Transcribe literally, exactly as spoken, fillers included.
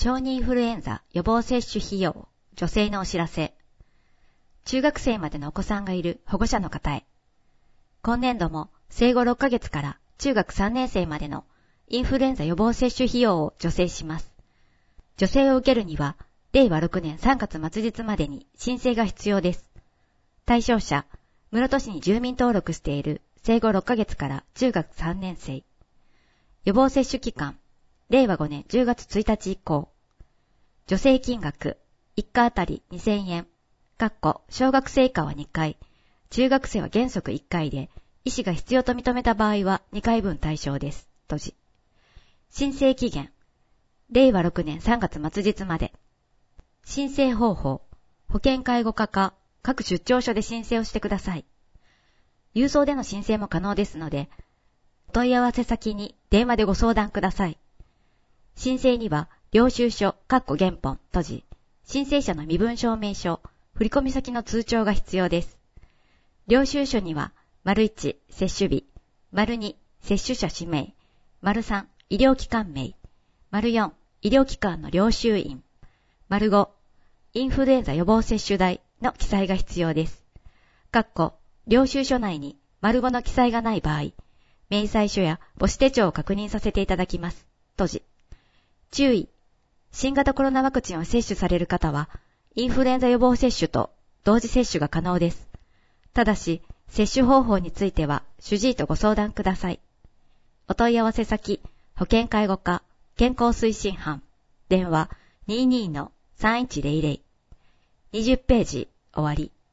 小児インフルエンザ予防接種費用、女性のお知らせ。中学生までのお子さんがいる保護者の方へ。今年度も生後ろっかげつから中学さんねん生までのインフルエンザ予防接種費用を助成します。助成を受けるには、れいわろくねんさんがつ末日までに申請が必要です。対象者、室戸市に住民登録している生後ろっかげつから中学さんねん生。予防接種期間、れいわごねんじゅうがつついたち以降。助成金額、いっかあたりにせんえん。かっこ小学生以下はにかい、中学生は原則いっかいで、医師が必要と認めた場合はにかいぶん対象です。閉じ。申請期限、れいわろくねんさんがつ末日まで。申請方法、保健介護課か各出張所で申請をしてください。郵送での申請も可能ですので、お問い合わせ先に電話でご相談ください。申請には、領収書、かっこ原本、閉じ、申請者の身分証明書、振込先の通帳が必要です。領収書には、丸いち、接種日、丸に、接種者氏名、丸さん、医療機関名、丸よん、医療機関の領収印、丸ご、インフルエンザ予防接種代の記載が必要です。かっこ、領収書内に丸ごの記載がない場合、明細書や母子手帳を確認させていただきます。閉じ。注意。新型コロナワクチンを接種される方は、インフルエンザ予防接種と同時接種が可能です。ただし、接種方法については、主治医とご相談ください。お問い合わせ先、保健介護課、健康推進班、電話 にじゅうにのさんいちぜろぜろ。にじゅっページ、終わり。